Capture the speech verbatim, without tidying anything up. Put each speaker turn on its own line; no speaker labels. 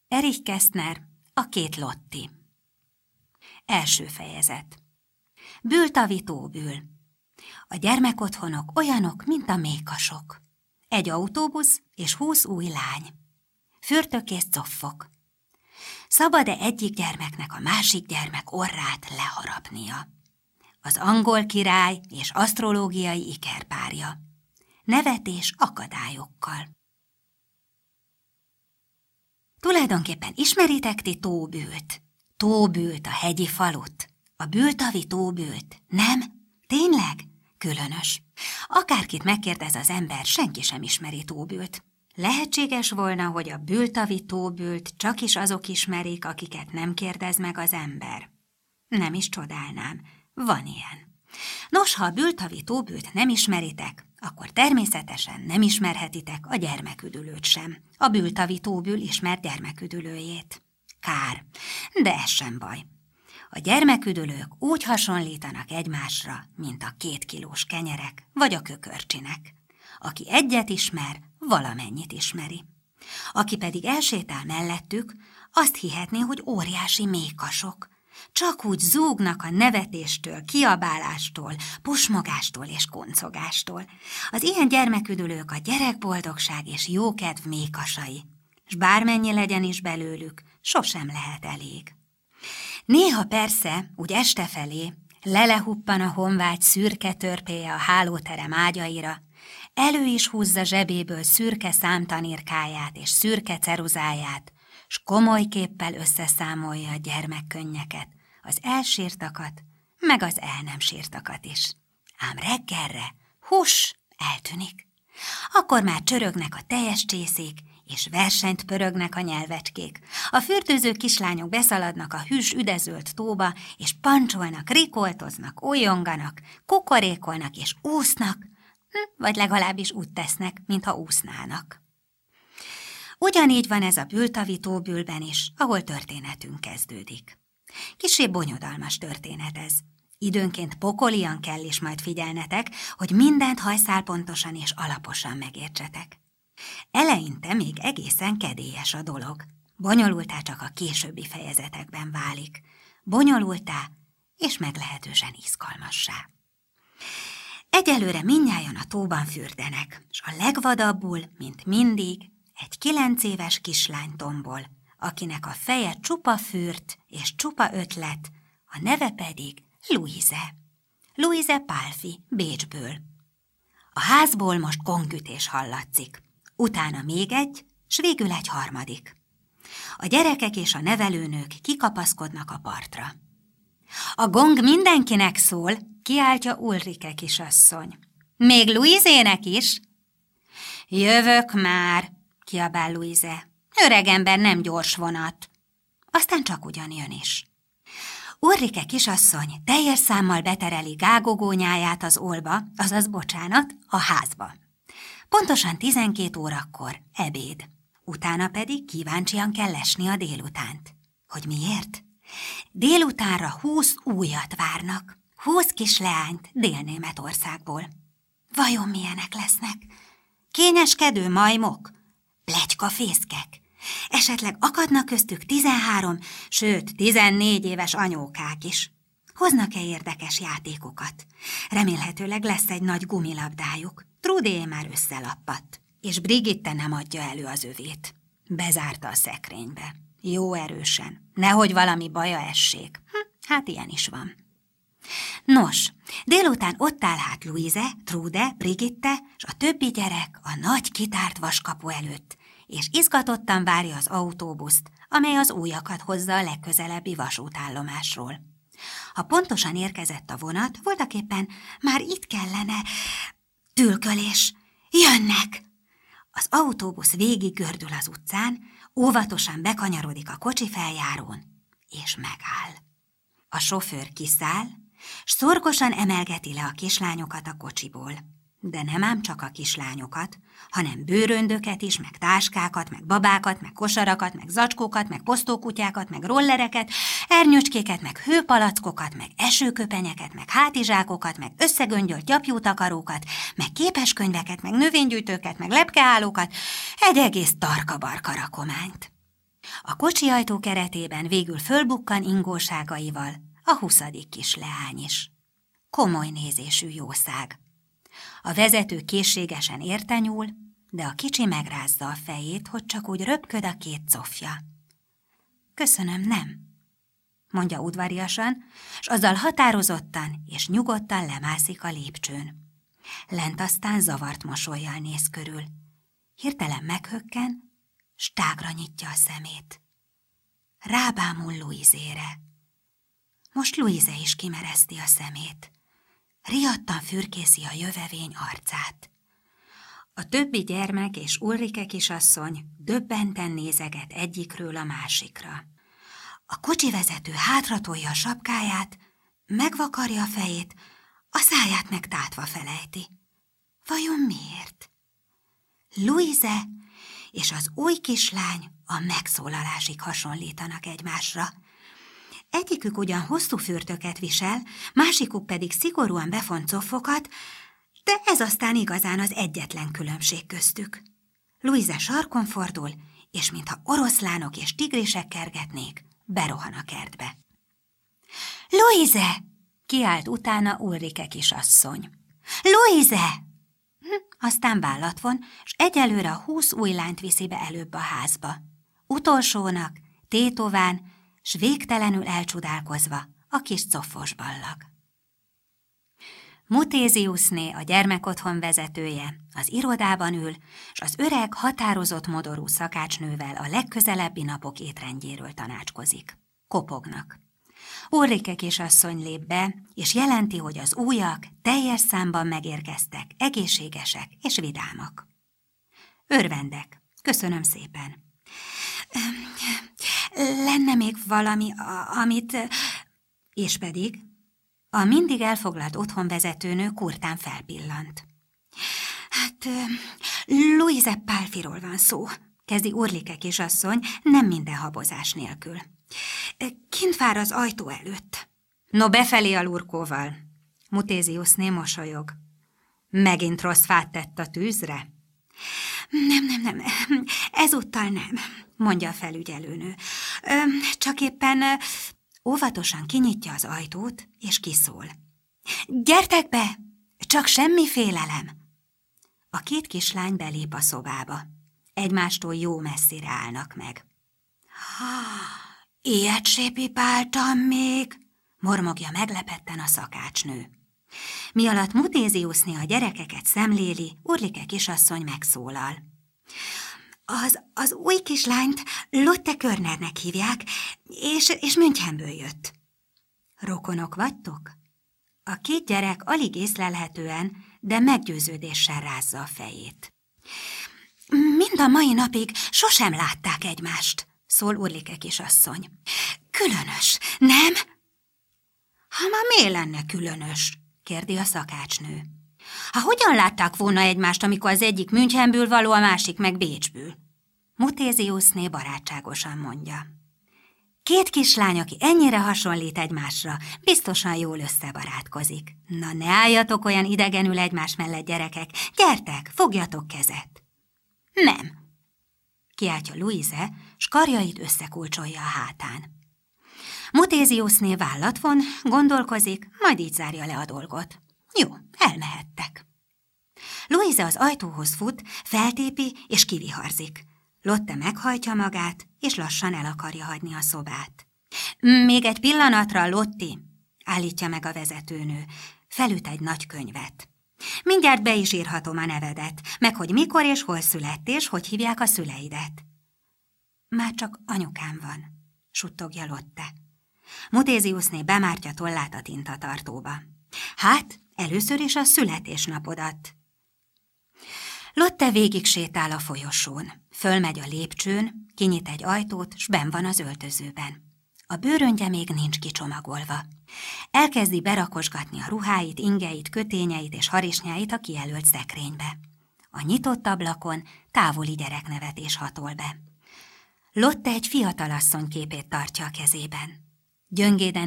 Erich Kästner, a két Lotti. Első fejezet. Bültavi Tóbül. A gyermekotthonok olyanok, mint a mékasok. Egy autóbusz és húsz új lány. Fürtök és coffok. Szabad-e egyik gyermeknek a másik gyermek orrát leharapnia? Az angol király és asztrológiai ikerpárja. Nevetés akadályokkal. Tulajdonképpen ismeritek ti Tóbült? Tóbült, a hegyi falut? A bültavi Tóbült? Nem? Tényleg? Különös. Akárkit megkérdez az ember, senki sem ismeri Tóbült. Lehetséges volna, hogy a bültavi Tóbült csak is azok ismerik, akiket nem kérdez meg az ember. Nem is csodálnám. Van ilyen. Nos, ha a bültavi Tóbült nem ismeritek, akkor természetesen nem ismerhetitek a gyermeküdülőt sem. A bültavi Tóbül ismert gyermeküdülőjét. Kár, de ez sem baj. A gyermeküdülők úgy hasonlítanak egymásra, mint a két kilós kenyerek vagy a kökörcsinek. Aki egyet ismer, valamennyit ismeri. Aki pedig elsétál mellettük, azt hihetné, hogy óriási mékasok. Csak úgy zúgnak a nevetéstől, kiabálástól, pusmogástól és koncogástól. Az ilyen gyermeküdülők a gyerekboldogság és jókedv mékasai, s bármennyi legyen is belőlük, sosem lehet elég. Néha persze, úgy este felé, lelehuppan a honvágy szürke törpéje a hálóterem ágyaira, elő is húzza zsebéből szürke számtanírkáját és szürke ceruzáját, s komoly képpel összeszámolja a gyermekkönnyeket, az elsírtakat, meg az el nem sírtakat is. Ám reggelre, huss, eltűnik. Akkor már csörögnek a teljes csészék, és versenyt pörögnek a nyelvecskék. A fürdőző kislányok beszaladnak a hűs üdezölt tóba, és pancsolnak, rikoltoznak, újonganak, kukorékolnak és úsznak, vagy legalábbis úgy tesznek, mintha úsznának. Ugyanígy van ez a bültavi Tóbülben is, ahol történetünk kezdődik. Kissé bonyodalmas történet ez. Időnként pokolian kell is majd figyelnetek, hogy mindent hajszálpontosan és alaposan megértsetek. Eleinte még egészen kedélyes a dolog. Bonyolultá csak a későbbi fejezetekben válik. Bonyolultá és meglehetősen izgalmassá. Egyelőre mindnyájan a tóban fürdenek, s a legvadabbul, mint mindig, egy kilenc éves kislány tombol, akinek a feje csupa fürt és csupa ötlet, a neve pedig Luise. Luise Pálfi, Bécsből. A házból most gongütés hallatszik, utána még egy, s végül egy harmadik. A gyerekek és a nevelőnők kikapaszkodnak a partra. A gong mindenkinek szól, kiáltja Ulrike kisasszony. Még Luisének is? Jövök már, kiabál Luise. Öregember nem gyors vonat. Aztán csak ugyan jön is. Ulrike kisasszony teljes számmal betereli gágogónyáját az olba, azaz bocsánat, a házba. Pontosan tizenkét órakor ebéd. Utána pedig kíváncsian kell lesni a délutánt. Hogy miért? Délutánra húsz újat várnak. Húsz kis leányt Dél-Németországból. Vajon milyenek lesznek? Kényeskedő majmok? Pletykafészkek? Esetleg akadnak köztük tizenhárom, sőt tizennégy éves anyókák is. Hoznak-e érdekes játékokat? Remélhetőleg lesz egy nagy gumilabdájuk. Trudé már összelappadt, és Brigitte nem adja elő az övét. Bezárta a szekrénybe. Jó erősen. Nehogy valami baja essék. Hm, hát ilyen is van. Nos, délután ott áll hát Luise, Trude, Brigitte, és a többi gyerek a nagy kitárt vaskapu előtt, és izgatottan várja az autóbuszt, amely az újakat hozza a legközelebbi vasútállomásról. Ha pontosan érkezett a vonat, voltaképpen már itt kellene... Tülkölés! Jönnek! Az autóbusz végig gördül az utcán, óvatosan bekanyarodik a kocsi feljárón, és megáll. A sofőr kiszáll, s szorgosan emelgeti le a kislányokat a kocsiból. De nem ám csak a kislányokat, hanem bőröndöket is, meg táskákat, meg babákat, meg kosarakat, meg zacskókat, meg posztókutyákat, meg rollereket, ernyőcskéket, meg hőpalackokat, meg esőköpenyeket, meg hátizsákokat, meg összegöngyölt gyapjútakarókat, meg képeskönyveket, meg növénygyűjtőket, meg lepkeállókat, egy egész tarka-barka rakományt. A kocsi ajtó keretében végül fölbukkan ingóságaival a huszadik kis leány is. Komoly nézésű jószág. A vezető készségesen érte nyúl, de a kicsi megrázza a fejét, hogy csak úgy röpköd a két cofja. Köszönöm, nem, mondja udvariasan, s azzal határozottan és nyugodtan lemászik a lépcsőn. Lent aztán zavart mosollyal néz körül. Hirtelen meghökken, s tágra nyitja a szemét. Rábámul Louisére. Most Louise is kimereszti a szemét. Riadtan fürkészi a jövevény arcát. A többi gyermek és Ulrike kisasszony döbbenten nézeget egyikről a másikra. A kocsivezető hátratolja a sapkáját, megvakarja a fejét, a száját meg tátva felejti. Vajon miért? Louise és az új kislány a megszólalásig hasonlítanak egymásra. Egyikük ugyan hosszú fürtöket visel, másikuk pedig szigorúan befont coffokat, de ez aztán igazán az egyetlen különbség köztük. Louise sarkon fordul, és mintha oroszlánok és tigrisek kergetnék, berohan a kertbe. Louise! Kiált utána Ulrike kisasszony. Louise! Hm, aztán vállat von, s egyelőre a húsz új lányt viszi be előbb a házba. Utolsónak, tétován, s végtelenül elcsodálkozva a kis coffos ballag. Mutéziusné, a gyermekotthon vezetője, az irodában ül, s az öreg, határozott modorú szakácsnővel a legközelebbi napok étrendjéről tanácskozik. Kopognak. Ulrike kisasszony lép be, és jelenti, hogy az újak teljes számban megérkeztek, egészségesek és vidámak. Örvendek, köszönöm szépen. Lenne még valami, amit... És pedig a mindig elfoglalt otthonvezetőnő kurtán felpillant. Hát, Louise Palfyról van szó, kezdi Ulrike kisasszony, nem minden habozás nélkül. Kint vár az ajtó előtt. No, befelé a lurkóval. Mutéziusné mosolyog. Megint rossz fát tett a tűzre? Nem, nem, nem, ezúttal nem, mondja a felügyelőnő. Csak éppen óvatosan kinyitja az ajtót, és kiszól. Gyertek be, csak semmi félelem. A két kislány belép a szobába. Egymástól jó messzire állnak meg. Ilyet se pipáltam még, mormogja meglepetten a szakácsnő. Mi alatt Mutéziusné a gyerekeket szemléli, Ulrike kisasszony megszólal. Az, az új kislányt Lotte Körnernek hívják, és, és Münchenből jött. Rokonok vagytok? A két gyerek alig észlelhetően, de meggyőződéssel rázza a fejét. Mind a mai napig sosem látták egymást, szól Ulrike kisasszony. Különös, nem? Ha már miért lenne különös? Kérdi a szakácsnő. Ha hogyan látták volna egymást, amikor az egyik Münchenből való, a másik meg Bécsből? Mutéziusné barátságosan mondja. Két kislány, aki ennyire hasonlít egymásra, biztosan jól összebarátkozik. Na, ne álljatok olyan idegenül egymás mellett, gyerekek. Gyertek, fogjatok kezet. Nem, kiáltja Louise, s karjait összekulcsolja a hátán. Mutéziusné vállat von, gondolkozik, majd így zárja le a dolgot. Jó, elmehettek. Louise az ajtóhoz fut, feltépi és kiviharzik. Lotte meghajtja magát, és lassan el akarja hagyni a szobát. Még egy pillanatra, Lotti, állítja meg a vezetőnő. Felüt egy nagy könyvet. Mindjárt be is írhatom a nevedet, meg hogy mikor és hol születtél, és hogy hívják a szüleidet. Már csak anyukám van, suttogja Lotte. Mutéziusné bemártja tollát a tintatartóba. Hát, először is a születésnapodat. Lotte végig sétál a folyosón, fölmegy a lépcsőn, kinyit egy ajtót, s benn van az öltözőben. A bőröngye még nincs kicsomagolva. Elkezdi berakosgatni a ruháit, ingeit, kötényeit és harisnyáit a kijelölt szekrénybe. A nyitott ablakon távoli gyereknevetés hatol be. Lotte egy fiatalasszony képét tartja a kezében. Gyöngéden